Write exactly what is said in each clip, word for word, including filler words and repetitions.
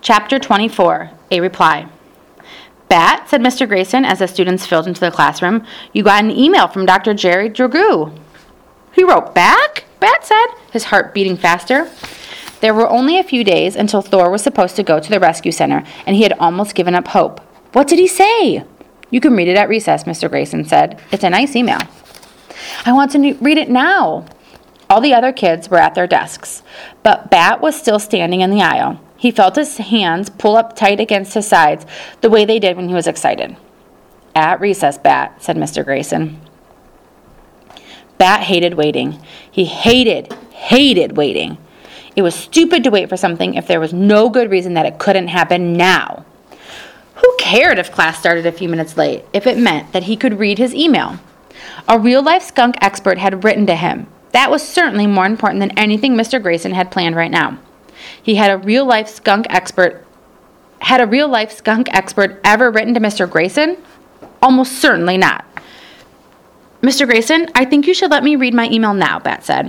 Chapter twenty-four, A Reply. Bat, said Mister Grayson as the students filed into the classroom, you got an email from Doctor Jerry Dragoo. He wrote back? Bat said, his heart beating faster. There were only a few days until Thor was supposed to go to the rescue center, and he had almost given up hope. What did he say? You can read it at recess, Mister Grayson said. It's a nice email. I want to read it now. All the other kids were at their desks, but Bat was still standing in the aisle. He felt his hands pull up tight against his sides, the way they did when he was excited. At recess, Bat, said Mister Grayson. Bat hated waiting. He hated, hated waiting. It was stupid to wait for something if there was no good reason that it couldn't happen now. Who cared if class started a few minutes late, if it meant that he could read his email? A real-life skunk expert had written to him. That was certainly more important than anything Mister Grayson had planned right now. He had a real-life skunk expert. Had a real-life skunk expert ever written to Mister Grayson? Almost certainly not. Mister Grayson, I think you should let me read my email now, Bat said.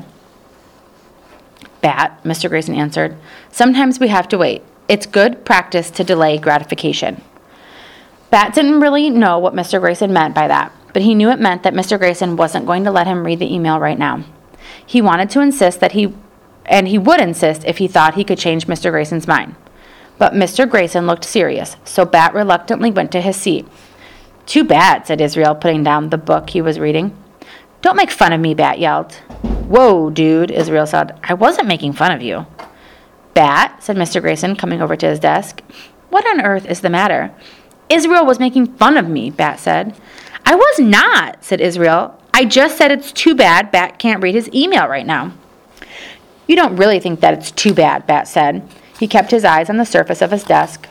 Bat, Mister Grayson answered, sometimes we have to wait. It's good practice to delay gratification. Bat didn't really know what Mister Grayson meant by that, but he knew it meant that Mister Grayson wasn't going to let him read the email right now. He wanted to insist that he, and he would insist if he thought he could change Mister Grayson's mind. But Mister Grayson looked serious, so Bat reluctantly went to his seat. Too bad, said Israel, putting down the book he was reading. Don't make fun of me, Bat yelled. Whoa, dude, Israel said. I wasn't making fun of you. Bat, said Mister Grayson, coming over to his desk. What on earth is the matter? Israel was making fun of me, Bat said. I was not, said Israel. I just said it's too bad Bat can't read his email right now. You don't really think that it's too bad, Bat said. He kept his eyes on the surface of his desk,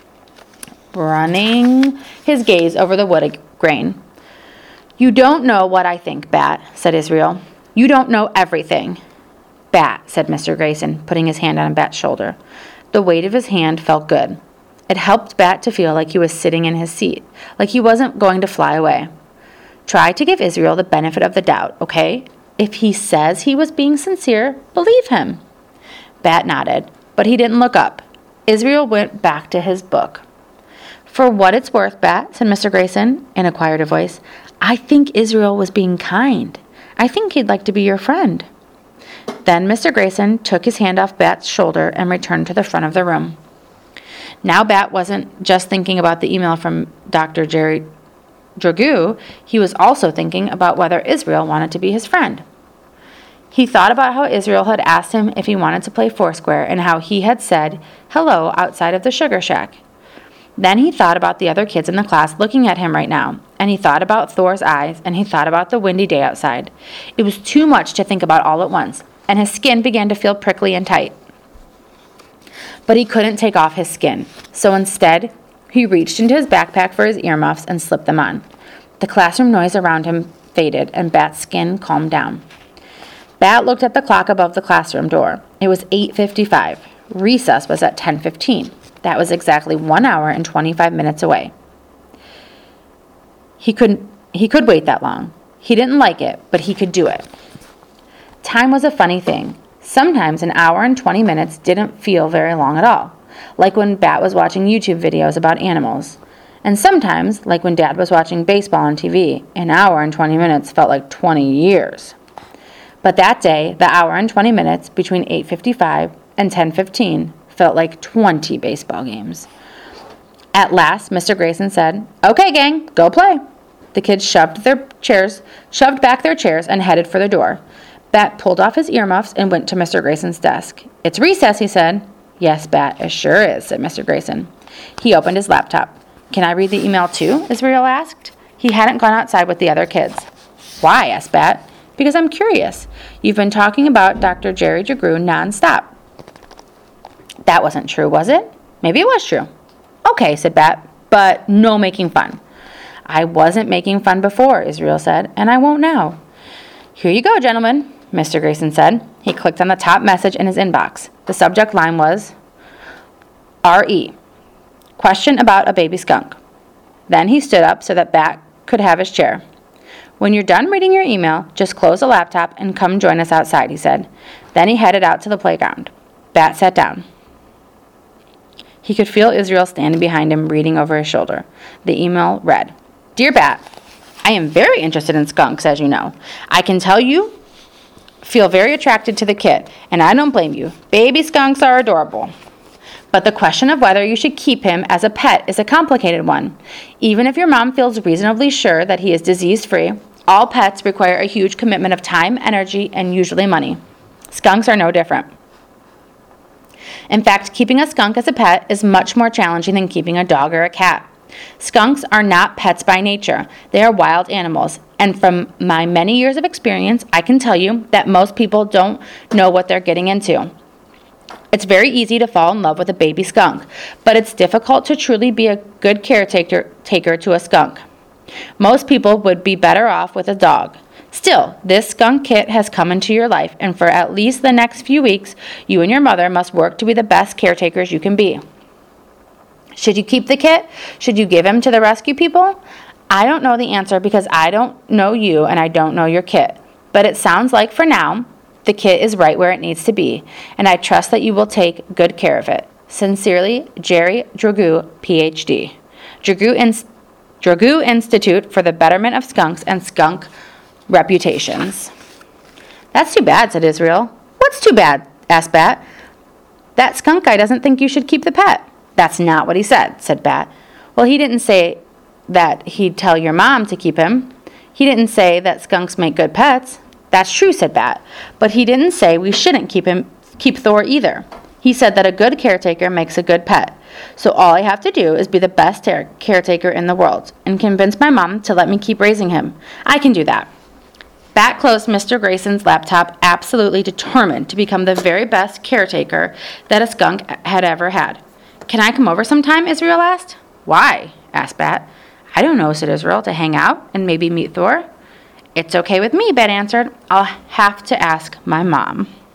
running his gaze over the wood grain. You don't know what I think, Bat, said Israel. You don't know everything. Bat, said Mister Grayson, putting his hand on Bat's shoulder. The weight of his hand felt good. It helped Bat to feel like he was sitting in his seat, like he wasn't going to fly away. Try to give Israel the benefit of the doubt, okay? If he says he was being sincere, believe him. Bat nodded, but he didn't look up. Israel went back to his book. For what it's worth, Bat, said Mister Grayson in a quieter voice, I think Israel was being kind. I think he'd like to be your friend. Then Mister Grayson took his hand off Bat's shoulder and returned to the front of the room. Now Bat wasn't just thinking about the email from Doctor Jerry Dragoo, he was also thinking about whether Israel wanted to be his friend. He thought about how Israel had asked him if he wanted to play Foursquare and how he had said hello outside of the sugar shack. Then he thought about the other kids in the class looking at him right now, and he thought about Thor's eyes, and he thought about the windy day outside. It was too much to think about all at once, and his skin began to feel prickly and tight. But he couldn't take off his skin, so instead, he reached into his backpack for his earmuffs and slipped them on. The classroom noise around him faded, and Bat's skin calmed down. Bat looked at the clock above the classroom door. It was eight fifty-five. Recess was at ten fifteen. That was exactly one hour and twenty-five minutes away. He couldn't, he could wait that long. He didn't like it, but he could do it. Time was a funny thing. Sometimes an hour and twenty minutes didn't feel very long at all, like when Bat was watching YouTube videos about animals. And sometimes, like when Dad was watching baseball on T V, an hour and twenty minutes felt like twenty years. But that day, the hour and twenty minutes between eight fifty-five and ten fifteen felt like twenty baseball games. At last, Mister Grayson said, "Okay, gang, go play." The kids shoved their chairs, shoved back their chairs and headed for the door. Bat pulled off his earmuffs and went to Mister Grayson's desk. "It's recess," he said. "Yes, Bat, it sure is," said Mister Grayson. He opened his laptop. "Can I read the email too?" Israel asked. He hadn't gone outside with the other kids. "Why?" asked Bat. "Because I'm curious. You've been talking about Doctor Jerry Dragoo nonstop." That wasn't true, was it? Maybe it was true. "Okay," said Bat, "but no making fun." "I wasn't making fun before," Israel said, "and I won't now." "Here you go, gentlemen," Mister Grayson said. He clicked on the top message in his inbox. The subject line was R E Question about a baby skunk. Then he stood up so that Bat could have his chair. "When you're done reading your email, just close the laptop and come join us outside," he said. Then he headed out to the playground. Bat sat down. He could feel Israel standing behind him, reading over his shoulder. The email read, Dear Bat, I am very interested in skunks, as you know. I can tell you feel very attracted to the kit, and I don't blame you. Baby skunks are adorable. But the question of whether you should keep him as a pet is a complicated one. Even if your mom feels reasonably sure that he is disease-free, all pets require a huge commitment of time, energy, and usually money. Skunks are no different. In fact, keeping a skunk as a pet is much more challenging than keeping a dog or a cat. Skunks are not pets by nature. They are wild animals. And from my many years of experience, I can tell you that most people don't know what they're getting into. It's very easy to fall in love with a baby skunk, but it's difficult to truly be a good caretaker taker to a skunk. Most people would be better off with a dog. Still, this skunk kit has come into your life, and for at least the next few weeks, you and your mother must work to be the best caretakers you can be. Should you keep the kit? Should you give him to the rescue people? I don't know the answer because I don't know you and I don't know your kit. But it sounds like for now, the kit is right where it needs to be, and I trust that you will take good care of it. Sincerely, Jerry Dragoo, P H D. Dragoo, In- Dragoo Institute for the Betterment of Skunks and Skunk Reputations. That's too bad, said Israel. What's too bad? Asked Bat. That skunk guy doesn't think you should keep the pet. That's not what he said, said Bat. Well, he didn't say that he'd tell your mom to keep him. He didn't say that skunks make good pets. That's true, said Bat. But he didn't say we shouldn't keep him, keep Thor either. He said that a good caretaker makes a good pet. So all I have to do is be the best ter- caretaker in the world and convince my mom to let me keep raising him. I can do that. Bat closed Mister Grayson's laptop, absolutely determined to become the very best caretaker that a skunk had ever had. Can I come over sometime? Israel asked. Why? Asked Bat. I don't know, said Israel, to hang out and maybe meet Thor. It's okay with me, Bat answered. I'll have to ask my mom.